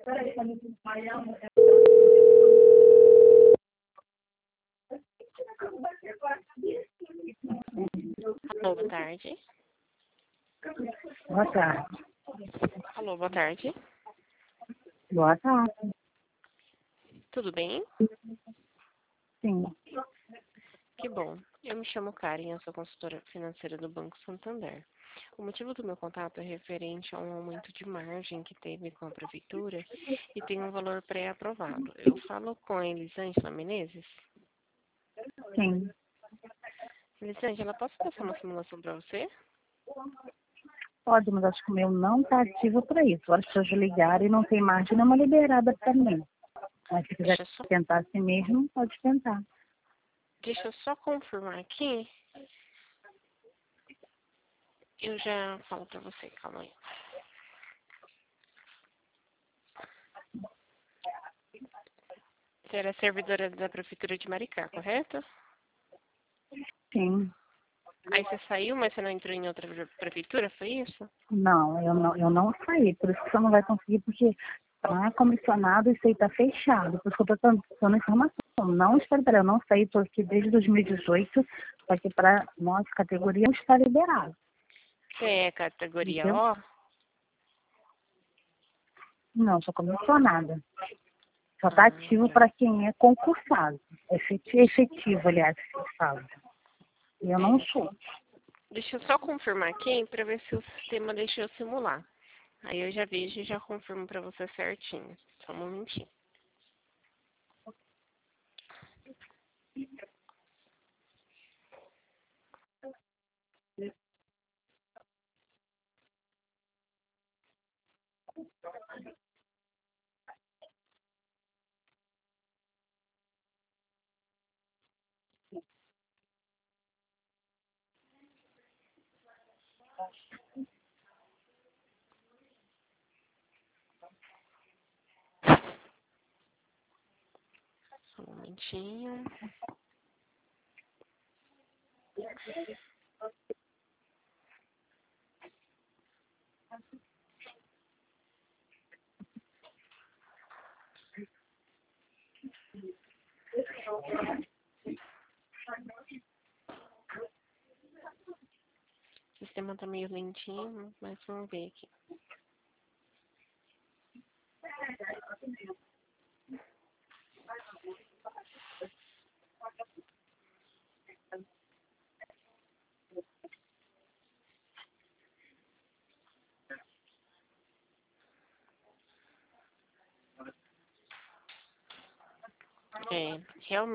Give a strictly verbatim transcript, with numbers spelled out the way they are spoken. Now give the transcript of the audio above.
Alô, boa tarde. Boa tarde. Alô, boa tarde. Boa tarde. Tudo bem? Sim. Que bom. Eu me chamo Karen, eu sou consultora financeira do Banco Santander. O motivo do meu contato é referente a um aumento de margem que teve com a prefeitura e tem um valor pré-aprovado. Eu falo com a Elisângela Menezes. Sim. Elisângela, posso passar uma simulação para você? Pode, mas acho que o meu não está ativo para isso. As pessoas ligarem e não tem margem nenhuma liberada para mim. Mas se quiser Deixa eu só, tentar assim mesmo, pode tentar. deixa eu só confirmar aqui. Eu já falo para você, calma aí. Você era servidora da Prefeitura de Maricá, correto? Sim. Aí você saiu, mas você não entrou em outra prefeitura, foi isso? Não, eu não, eu não saí. Por isso que você não vai conseguir, porque não é comissionado, isso aí está fechado. Por isso que eu estou dando informação. Não está liberado. Eu não saí, estou aqui desde dois mil e dezoito, só que para nossa categoria não está liberado. Você é categoria Entendeu? O? Não, sou comissionada. Só está Ah, ativo tá. para quem é concursado. Efetivo, efetivo, aliás, que se fala. E eu não É. sou. Deixa eu só confirmar aqui para ver se o sistema deixa eu simular. Aí eu já vejo e já confirmo para você certinho. Só um momentinho. Só um momentinho. O sistema tá meio lentinho, mas vamos ver aqui. É, realmente.